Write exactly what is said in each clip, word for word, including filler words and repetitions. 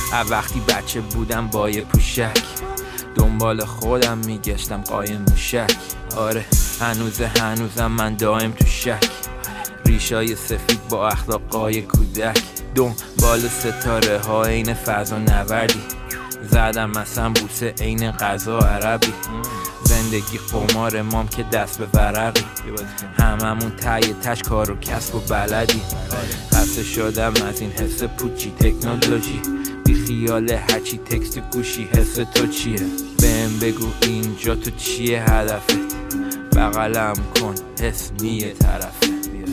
وقتی بچه بودم با یه پوشک دنبال خودم میگشتم قایم موشک. آره هنوز هنوزم من دائم تو شک، ریشای سفید با اخلاقای کودک. دنبال ستاره ها این فضا نوردی، زدم مثلا بوسه عین غذا عربی. زندگی قمار مام که دست به ورقی، هممون تای تش کار و کسب و بلدی. خسته شدم از این حس پوچی تکنولوژی، بی خیال هرچی تکست گوشی. حس تو چیه؟ بهم بگو اینجا تو چیه هدفت؟ بغلم کن حس نیه طرفه.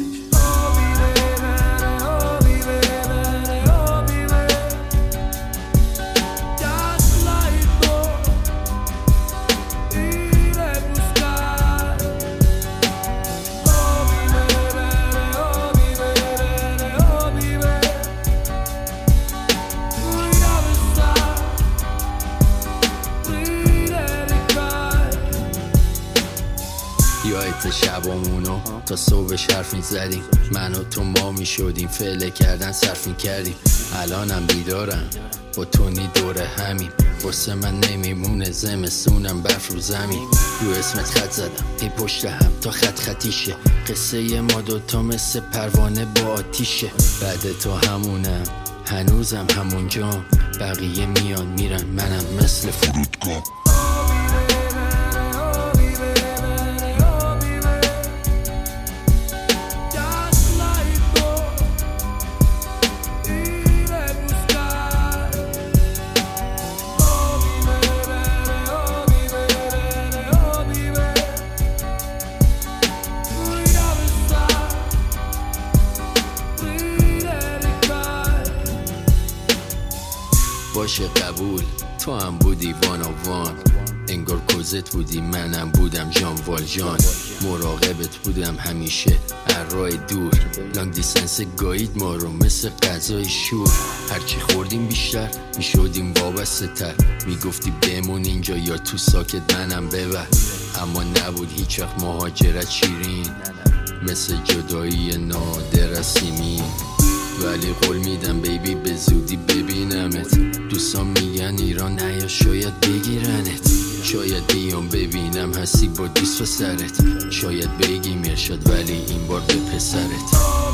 یادت شبامونو تا صبح حرف میزدیم، من و تو ما میشدیم فعله کردن صرف میکردیم. الانم بیدارم با تونی دوره همین، واسه من نمیمونه زمستونم برف رو زمین. رو اسمت خط زدم ای پشت هم تا خط خطیشه، قصه ما دوتا مثل پروانه با آتیشه. بعد تو همونم هنوزم همونجام، بقیه میان میرن منم مثل فرودگاه. باشه قبول، تو هم بودی وان و وان، انگار کوزت بودی منم بودم جان والجان. مراقبت بودم همیشه راه دور، لانگ دیستنس گایید ما رو مثل غذای شور. هرچی خوردیم بیشتر میشدیم وابسته تر، میگفتی بمون اینجا یا تو ساکت منم ببر. اما نبود هیچ وقت مهاجرت شیرین، مثل جدایی نادر از سیمین. ولی قول میدم بیبی به زودی ببینمت. دوستان میگن ایران نیا شاید بگیرنت، شاید بیام ببینم هستی با دوست و سرت. شاید بگی مرشد ولی این بار به پسرت.